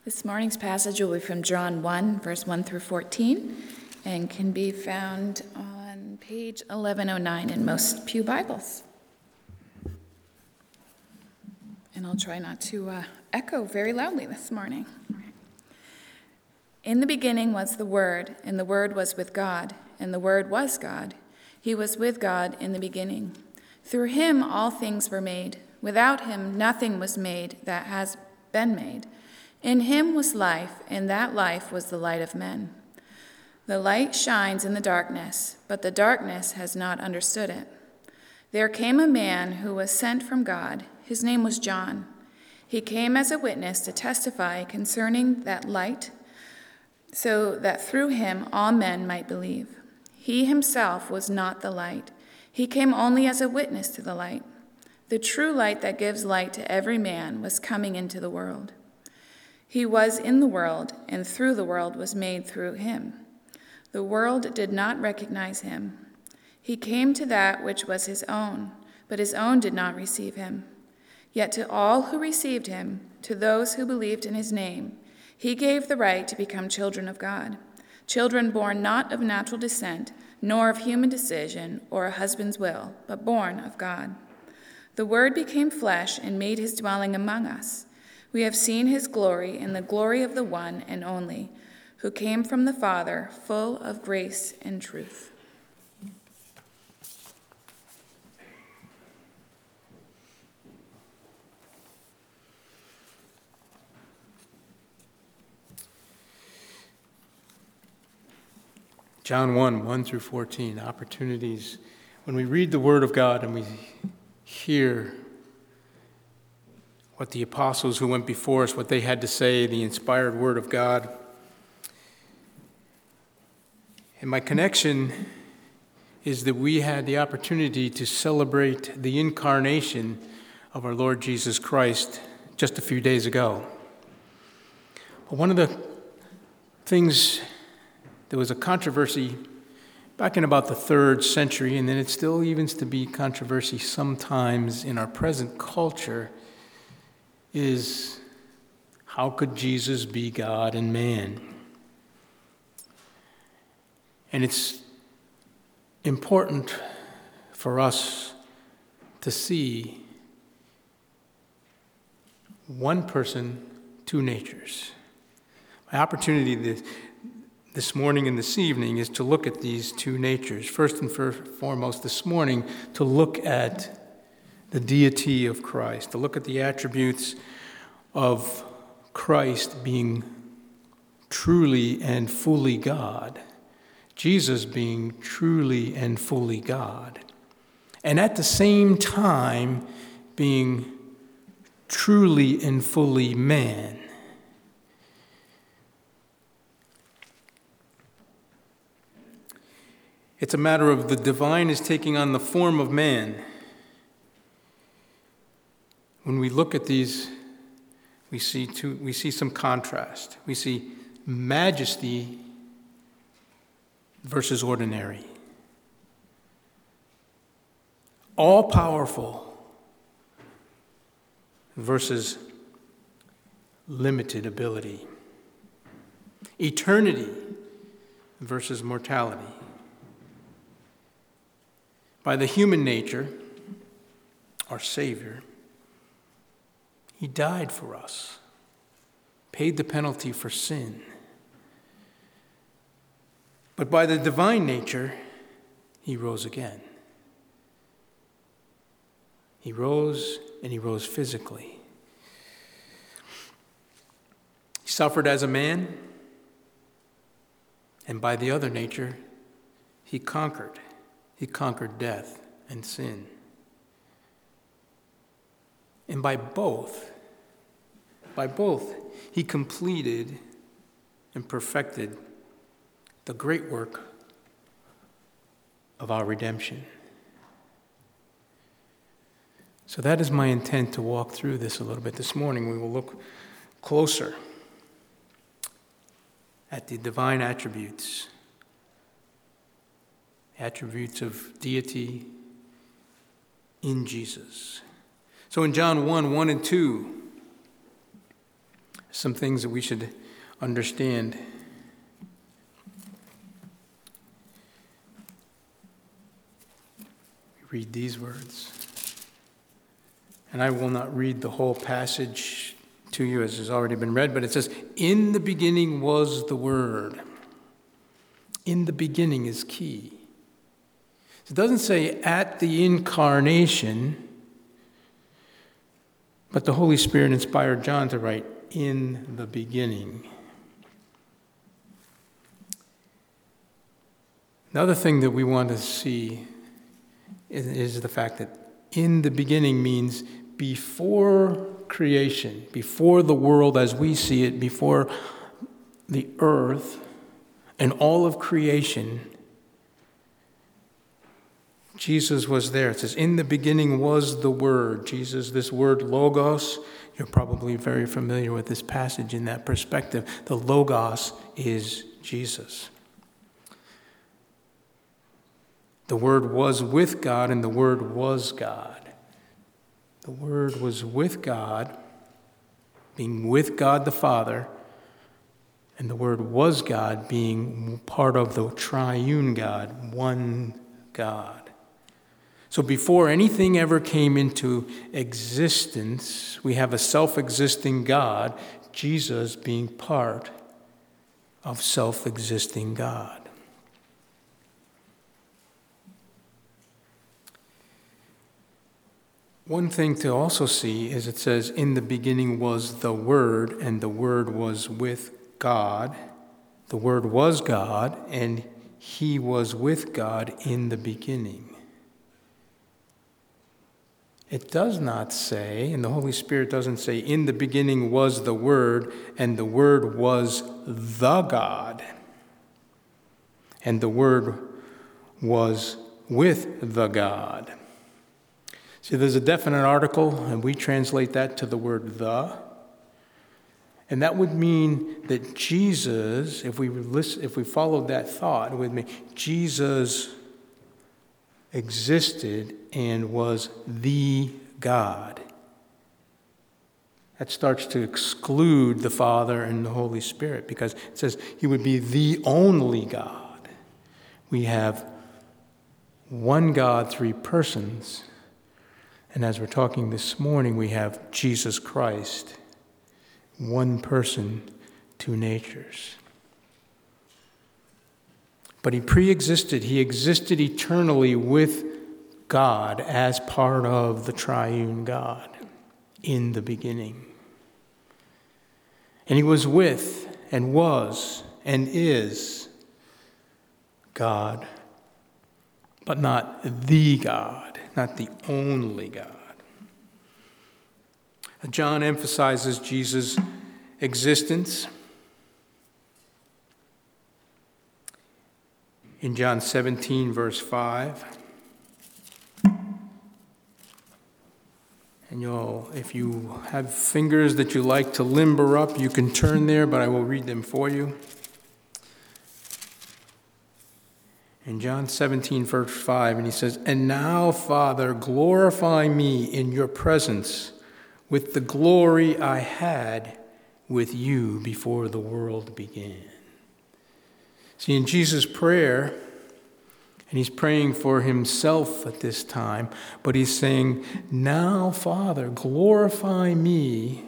This morning's passage will be from John 1, verse 1 through 14, and can be found on page 1109 in most pew Bibles. And I'll try not to echo very loudly this morning. In the beginning was the Word, and the Word was with God, and the Word was God. He was with God in the beginning. Through him all things were made. Without him nothing was made that has been made. In him was life, and that life was the light of men. The light shines in the darkness, but the darkness has not understood it. There came a man who was sent from God. His name was John. He came as a witness to testify concerning that light, so that through him all men might believe. He himself was not the light. He came only as a witness to the light. The true light that gives light to every man was coming into the world. He was in the world, and through the world was made through him. The world did not recognize him. He came to that which was his own, but his own did not receive him. Yet to all who received him, to those who believed in his name, he gave the right to become children of God, children born not of natural descent, nor of human decision or a husband's will, but born of God. The Word became flesh and made his dwelling among us. We have seen his glory in the glory of the one and only, who came from the Father, full of grace and truth. John 1 through 14, opportunities. When we read the Word of God and we hear what the apostles who went before us, what they had to say, the inspired Word of God. And my connection is that we had the opportunity to celebrate the incarnation of our Lord Jesus Christ just a few days ago. But one of the things, there was a controversy back in about the 3rd century, and then it still evens to be controversy sometimes in our present culture, is how could Jesus be God and man? And it's important for us to see one person, two natures. My opportunity this morning and this evening is to look at these two natures. First and foremost this morning, to look at the deity of Christ, to look at the attributes of Christ being truly and fully God, Jesus being truly and fully God, and at the same time being truly and fully man. It's a matter of the divine is taking on the form of man. When we look at these, we see some contrast. We see majesty versus ordinary. All-powerful versus limited ability. Eternity versus mortality. By the human nature, our Savior, he died for us, paid the penalty for sin. But by the divine nature, he rose again. He rose, and he rose physically. He suffered as a man, and by the other nature, he conquered. He conquered death and sin. And by both, he completed and perfected the great work of our redemption. So that is my intent to walk through this a little bit this morning. We will look closer at the divine attributes of deity in Jesus. So in John 1 and 2, Some things that we should understand. Read these words. And I will not read the whole passage to you as has already been read, but it says, "In the beginning was the Word." In the beginning is key. It doesn't say at the incarnation, but the Holy Spirit inspired John to write, "In the beginning." Another thing that we want to see is the fact that in the beginning means before creation, before the world as we see it, before the earth and all of creation, Jesus was there. It says, "In the beginning was the Word." Jesus, this word logos, you're probably very familiar with this passage in that perspective. The logos is Jesus. The Word was with God, and the Word was God. The Word was with God, being with God the Father, and the Word was God, being part of the triune God, one God. So before anything ever came into existence, we have a self-existing God, Jesus being part of self-existing God. One thing to also see is it says, "In the beginning was the Word, and the Word was with God." The Word was God, and He was with God in the beginning. It does not say, and the Holy Spirit doesn't say, "In the beginning was the Word, and the Word was the God, and the Word was with the God." See, there's a definite article, and we translate that to the word "the." And that would mean that Jesus, if we followed that thought, it would mean Jesus existed and was the God. That starts to exclude the Father and the Holy Spirit because it says He would be the only God. We have one God, three persons. And as we're talking this morning, we have Jesus Christ, one person, two natures. But He pre-existed. He existed eternally with God as part of the triune God in the beginning. And He was with and was and is God, but not the God, not the only God. John emphasizes Jesus' existence. In John 17, verse 5. And if you have fingers that you like to limber up, you can turn there, but I will read them for you. In John 17, verse 5, and He says, "And now, Father, glorify me in your presence with the glory I had with you before the world began." See, in Jesus' prayer, and He's praying for Himself at this time, but He's saying, "Now, Father, glorify me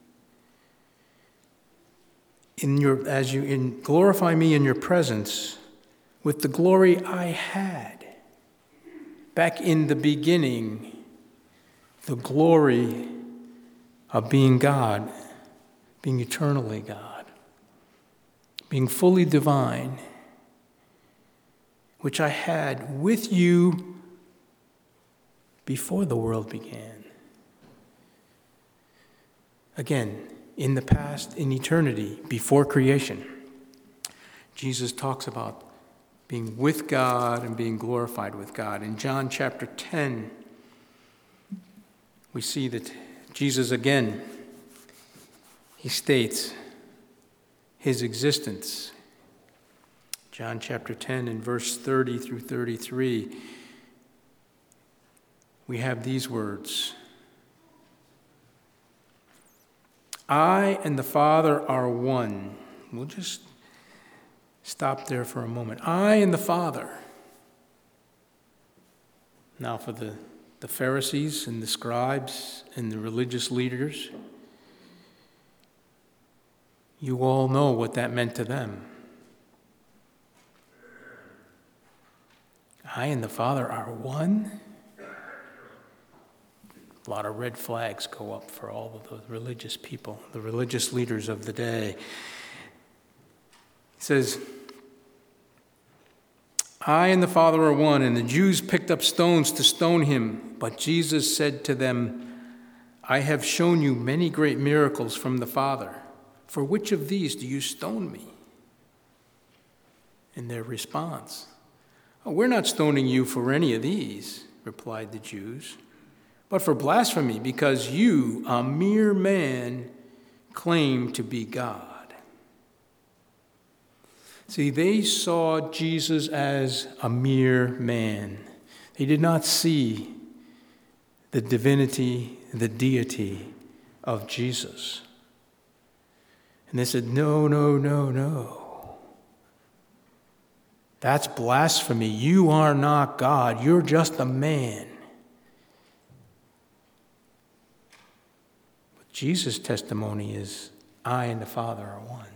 glorify me in your presence with the glory I had back in the beginning, the glory of being God, being eternally God, being fully divine, which I had with you before the world began." Again, in the past, in eternity, before creation, Jesus talks about being with God and being glorified with God. In John chapter 10, we see that Jesus again, He states His existence. John chapter 10 and verse 30 through 33, we have these words. I and the Father are one. We'll just stop there for a moment. I and the Father. Now for the Pharisees and the scribes and the religious leaders, you all know what that meant to them. I and the Father are one. A lot of red flags go up for all of the religious people, the religious leaders of the day. He says, I and the Father are one, and the Jews picked up stones to stone him. But Jesus said to them, I have shown you many great miracles from the Father. For which of these do you stone me? In their response, we're not stoning you for any of these, replied the Jews, but for blasphemy, because you, a mere man, claim to be God. See, they saw Jesus as a mere man. They did not see the divinity, the deity of Jesus. And they said, no, no, no, no. That's blasphemy. You are not God. You're just a man. But Jesus' testimony is, I and the Father are one.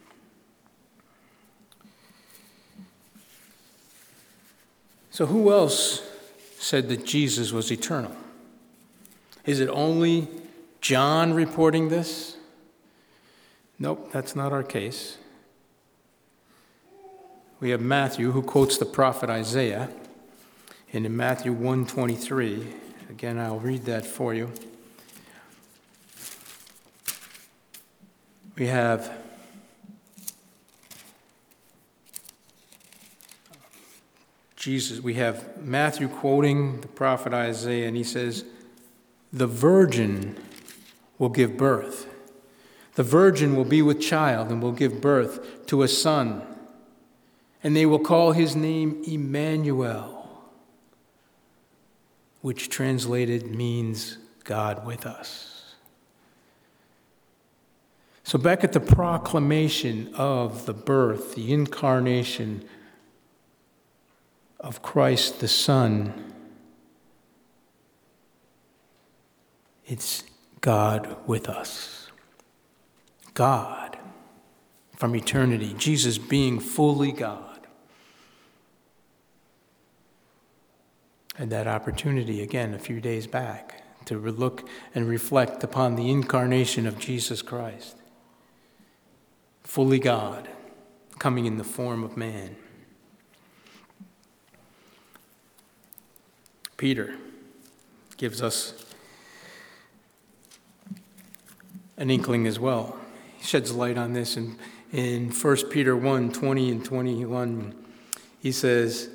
So who else said that Jesus was eternal? Is it only John reporting this? Nope, that's not our case. We have Matthew, who quotes the prophet Isaiah. And in Matthew 1:23, again, I'll read that for you. We have Matthew quoting the prophet Isaiah, and he says, the virgin will give birth. The virgin will be with child and will give birth to a son, and they will call his name Emmanuel, which translated means God with us. So back at the proclamation of the birth, the incarnation of Christ the Son, it's God with us. God from eternity, Jesus being fully God. Had that opportunity again a few days back to look and reflect upon the incarnation of Jesus Christ. Fully God, coming in the form of man. Peter gives us an inkling as well. He sheds light on this in 1 Peter 1:20 and 21. He says,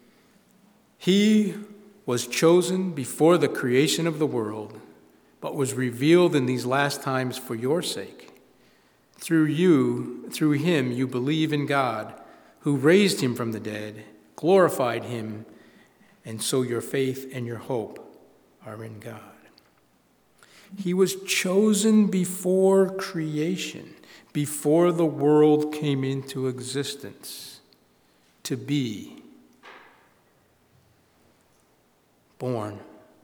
he was chosen before the creation of the world, but was revealed in these last times for your sake. Through him, you believe in God, who raised him from the dead, glorified him, and so your faith and your hope are in God. He was chosen before creation, before the world came into existence, to be born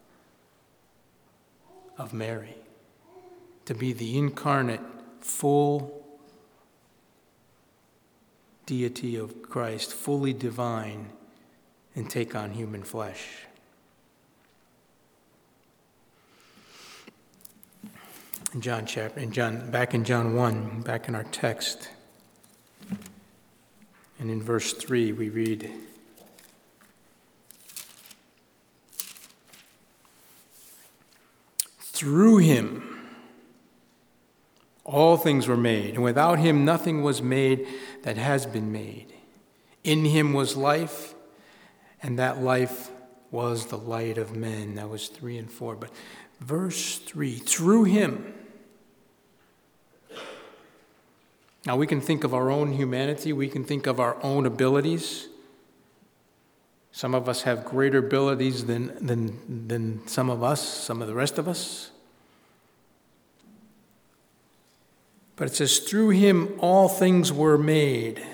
of Mary, to be the incarnate, full deity of Christ, fully divine, and take on human flesh. Back in John 1, back in our text, and in verse 3 we read, through him all things were made, and without him nothing was made that has been made. In him was life, and that life was the light of men. That was 3 and 4. But verse 3, through him. Now we can think of our own humanity. We can think of our own abilities. Some of us have greater abilities than some of the rest of us. But it says, through him all things were made.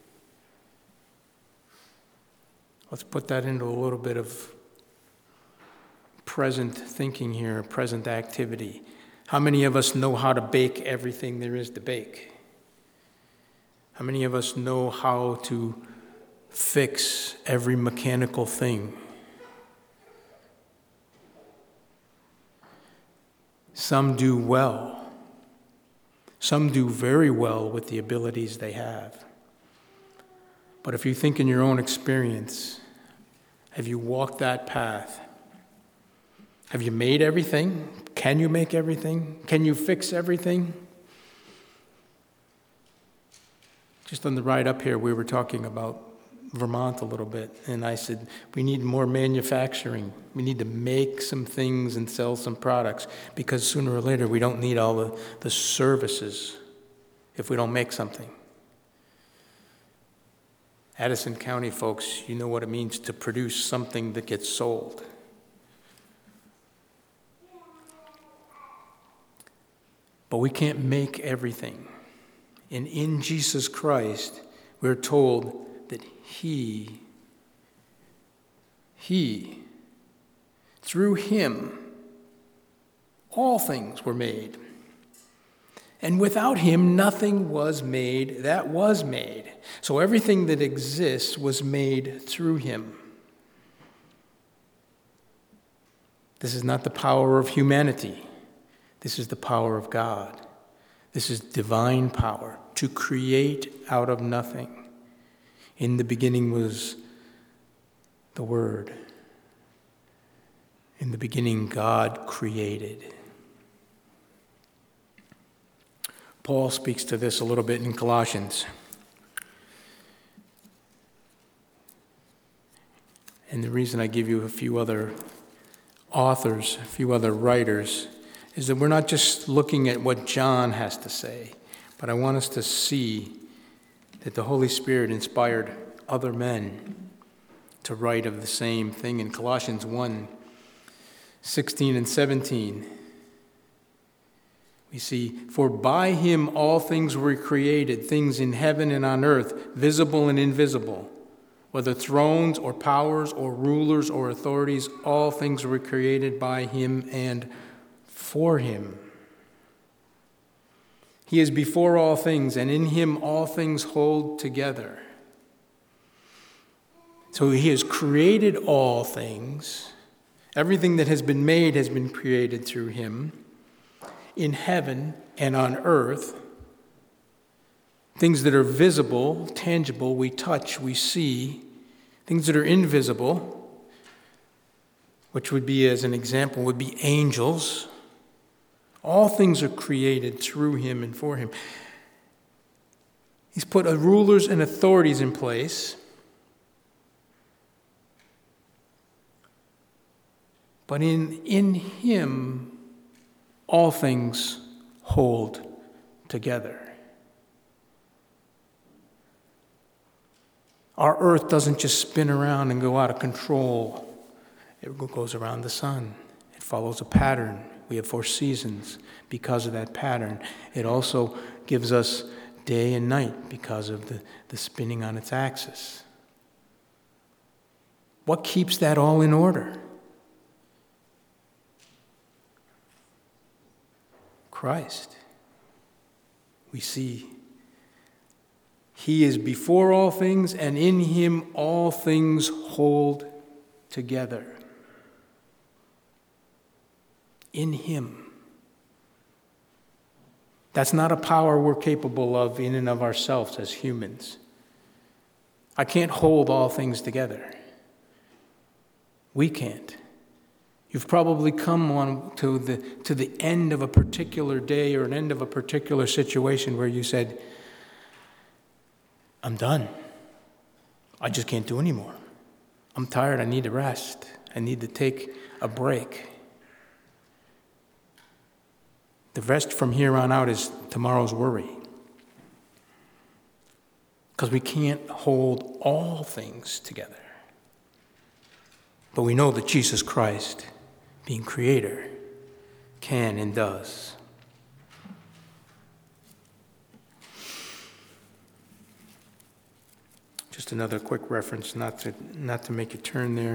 Let's put that into a little bit of present thinking here, present activity. How many of us know how to bake everything there is to bake? How many of us know how to fix every mechanical thing? Some do well. Some do very well with the abilities they have. But if you think in your own experience, have you walked that path? Have you made everything? Can you make everything? Can you fix everything? Just on the ride up here, we were talking about Vermont a little bit, and I said, we need more manufacturing. We need to make some things and sell some products, because sooner or later we don't need all the services if we don't make something. Addison County folks, you know what it means to produce something that gets sold. But we can't make everything. And in Jesus Christ, we're told that He, through Him, all things were made. And without Him, nothing was made that was made. So everything that exists was made through Him. This is not the power of humanity. This is the power of God. This is divine power to create out of nothing. In the beginning was the Word. In the beginning, God created. Paul speaks to this a little bit in Colossians. And the reason I give you a few other authors, a few other writers, is that we're not just looking at what John has to say, but I want us to see that the Holy Spirit inspired other men to write of the same thing. In Colossians 1:16 and 17, we see, for by him all things were created, things in heaven and on earth, visible and invisible, whether thrones or powers or rulers or authorities, all things were created by him and for him. He is before all things, and in him all things hold together. So he has created all things. Everything that has been made has been created through him. In heaven and on earth, things that are visible, tangible, we touch, we see. Things that are invisible, which would be, as an example, would be angels. All things are created through him and for him. He's put rulers and authorities in place. But in him, all things hold together. Our earth doesn't just spin around and go out of control. It goes around the sun. It follows a pattern. We have 4 seasons because of that pattern. It also gives us day and night because of the spinning on its axis. What keeps that all in order? Christ. We see he is before all things, and in him all things hold together. In him. That's not a power we're capable of in and of ourselves as humans. I can't hold all things together. We can't. You've probably come on to the end of a particular day or an end of a particular situation where you said, I'm done. I just can't do anymore. I'm tired. I need to rest. I need to take a break. The rest from here on out is tomorrow's worry. Because we can't hold all things together. But we know that Jesus Christ, being creator, can and does. Just another quick reference, not to make you turn there,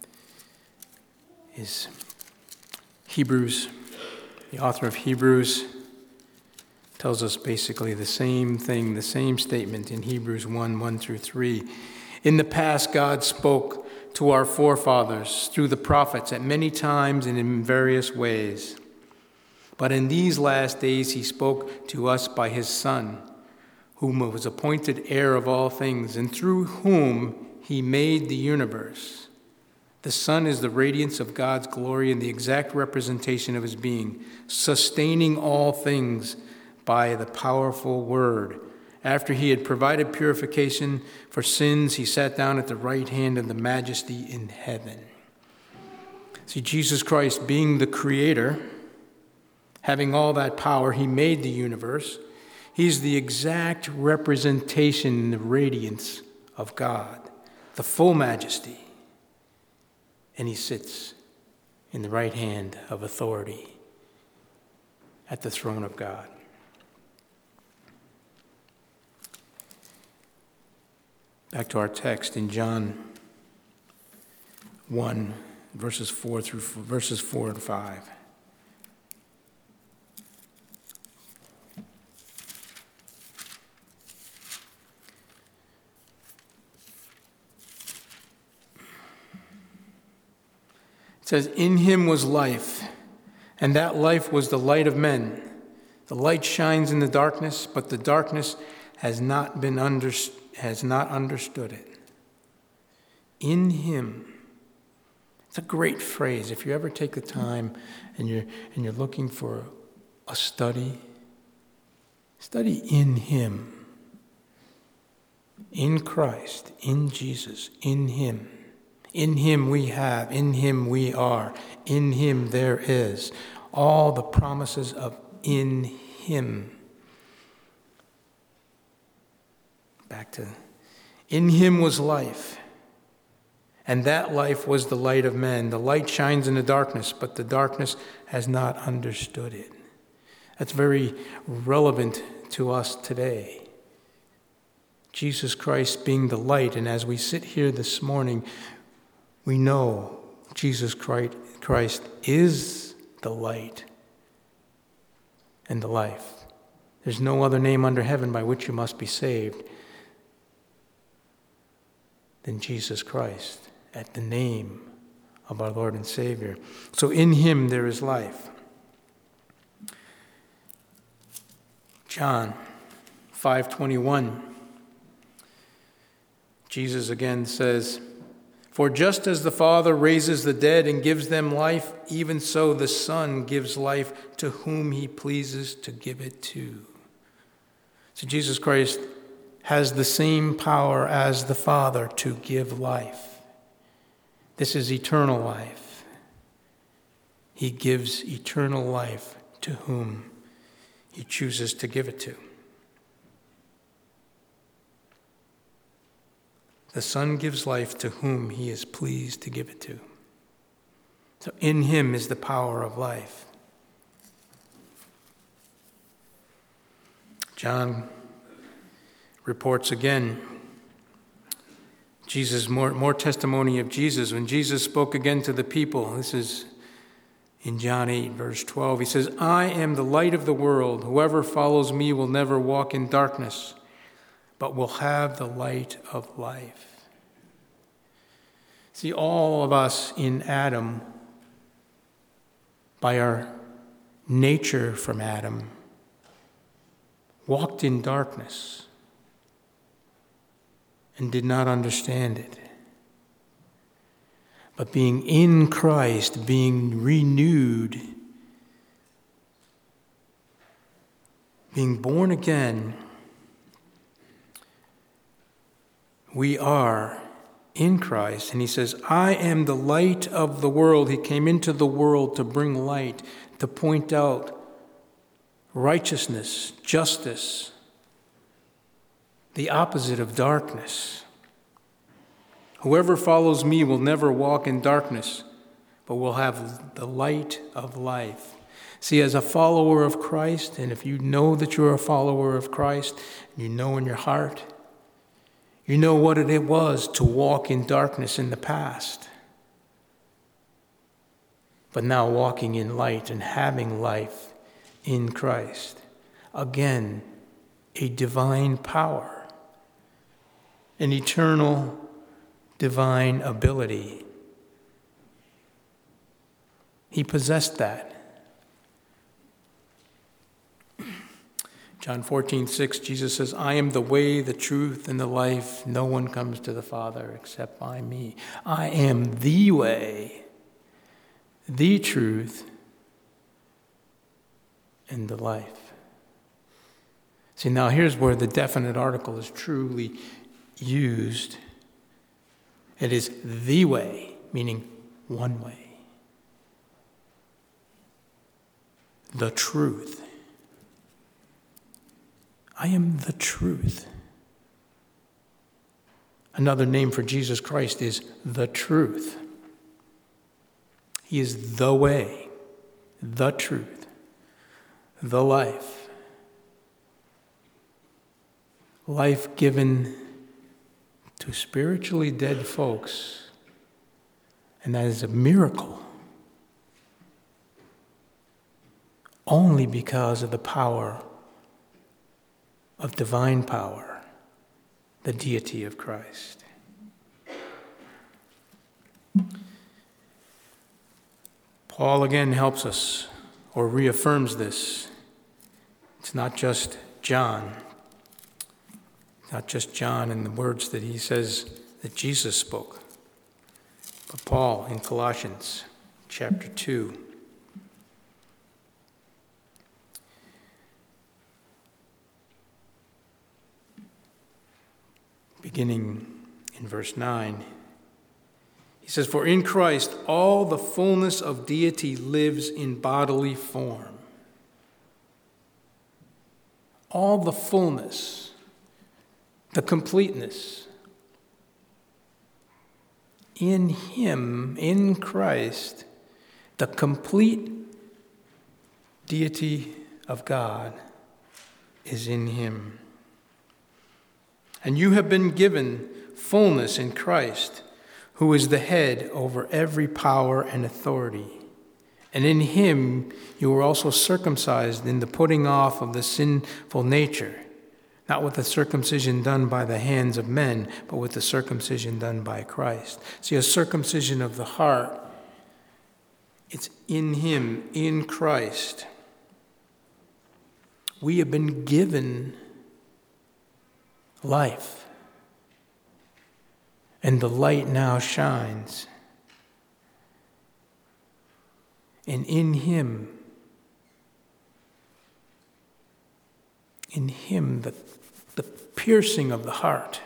is Hebrews. The author of Hebrews tells us basically the same thing, the same statement in Hebrews 1 through 3. In the past, God spoke to our forefathers through the prophets at many times and in various ways. But in these last days, he spoke to us by his Son, whom was appointed heir of all things, and through whom he made the universe. The Son is the radiance of God's glory and the exact representation of his being, sustaining all things by the powerful word. After he had provided purification for sins, he sat down at the right hand of the Majesty in heaven. See, Jesus Christ, being the creator, having all that power, he made the universe. He's the exact representation in the radiance of God, the full majesty. And he sits in the right hand of authority at the throne of God. Back to our text in John 1, verses 4 and 5. It says, "In him was life, and that life was the light of men. The light shines in the darkness, but the darkness has not understood it." In him. It's a great phrase. If you ever take the time and you're looking for a study in him. In Christ, in Jesus, in him. In him we have, in him we are, in him there is. All the promises of in him. Back to, in him was life, and that life was the light of men. The light shines in the darkness, but the darkness has not understood it. That's very relevant to us today. Jesus Christ being the light, and as we sit here this morning, we know Jesus Christ is the light and the life. There's no other name under heaven by which you must be saved than Jesus Christ, at the name of our Lord and Savior. So in him there is life. John 5:21. Jesus again says, "For just as the Father raises the dead and gives them life, even so the Son gives life to whom he pleases to give it to." So Jesus Christ has the same power as the Father to give life. This is eternal life. He gives eternal life to whom he chooses to give it to. The Son gives life to whom he is pleased to give it to. So in him is the power of life. John reports again, Jesus, more testimony of Jesus. When Jesus spoke again to the people, this is in John 8, verse 12, he says, "I am the light of the world. Whoever follows me will never walk in darkness, but will have the light of life." See, all of us in Adam, by our nature from Adam, walked in darkness and did not understand it. But being in Christ, being renewed, being born again, we are in Christ. And he says, "I am the light of the world." He came into the world to bring light, to point out righteousness, justice, the opposite of darkness. "Whoever follows me will never walk in darkness, but will have the light of life." See, as a follower of Christ, and if you know that you're a follower of Christ, you know in your heart, You know what it was to walk in darkness in the past. But now walking in light and having life in Christ. Again, a divine power, an eternal divine ability. He possessed that. John 14:6, Jesus says, I am the way, the truth, and the life. No one comes to the Father except by me. I am the way, the truth, and the life. See, now here's where the definite article is truly used. It is the way, meaning one way. The truth. I am the truth. Another name for Jesus Christ is the truth. He is the way, the truth, the life. Life given to spiritually dead folks. And that is a miracle. Only because of the power of divine power, the deity of Christ. Paul again helps us, or reaffirms this. It's not just John. Not just John in the words that he says that Jesus spoke, but Paul in Colossians chapter 2. Beginning in verse 9, he says, For in Christ all the fullness of deity lives in bodily form. All the fullness, the completeness. In him, in Christ, the complete deity of God is in him. And you have been given fullness in Christ, who is the head over every power and authority. And in him you were also circumcised in the putting off of the sinful nature, not with the circumcision done by the hands of men, but with the circumcision done by Christ. See, a circumcision of the heart, it's in him, in Christ. We have been given life. And the light now shines. And in him, the piercing of the heart,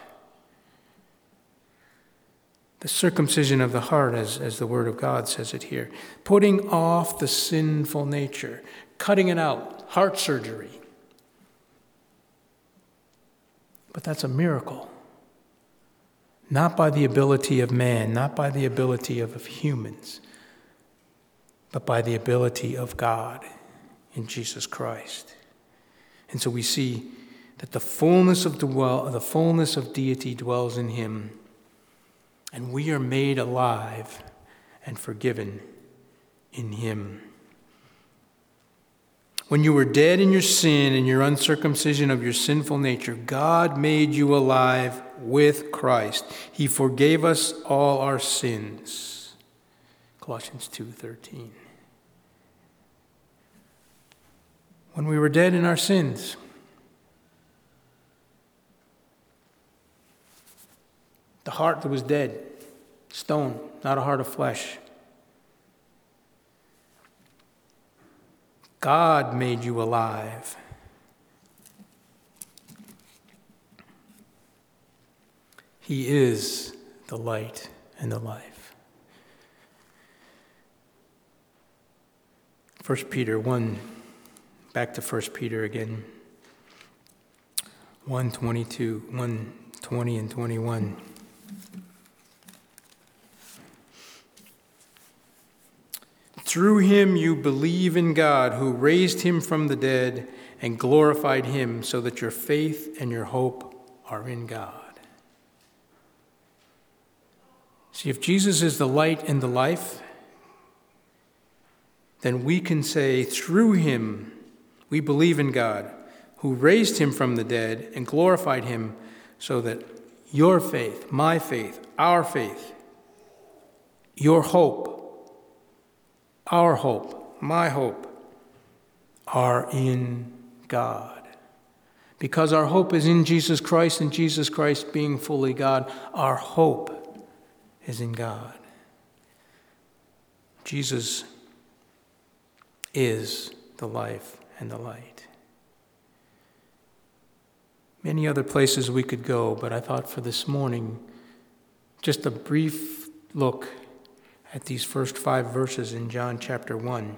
the circumcision of the heart, as the Word of God says it here, putting off the sinful nature, cutting it out, heart surgery. But that's a miracle. Not by the ability of man, not by the ability of humans, but by the ability of God in Jesus Christ. And so we see that the fullness of deity dwells in him, and we are made alive and forgiven in him. When you were dead in your sin and your uncircumcision of your sinful nature, God made you alive with Christ. He forgave us all our sins. Colossians 2:13. When we were dead in our sins, the heart that was dead, stone, not a heart of flesh. God made you alive. He is the light and the life. 1 Peter 1, back to 1 Peter again. 1:22, 1:20 and 21. Through him you believe in God, who raised him from the dead and glorified him, so that your faith and your hope are in God. See, if Jesus is the light and the life, then we can say through him we believe in God, who raised him from the dead and glorified him, so that your faith, my faith, our faith, your hope, our hope, my hope, are in God. Because our hope is in Jesus Christ, and Jesus Christ being fully God, our hope is in God. Jesus is the life and the light. Many other places we could go, but I thought for this morning, just a brief look at these first 5 verses in John chapter 1,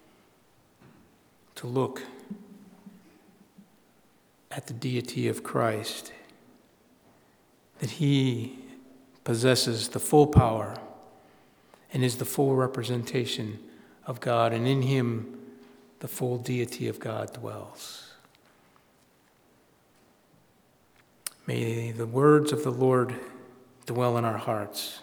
to look at the deity of Christ, that he possesses the full power and is the full representation of God, and in him the full deity of God dwells. May the words of the Lord dwell in our hearts.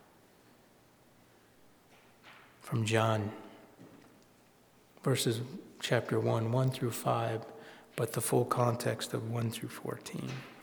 From John, verses chapter 1, 1 through 5, but the full context of 1 through 14.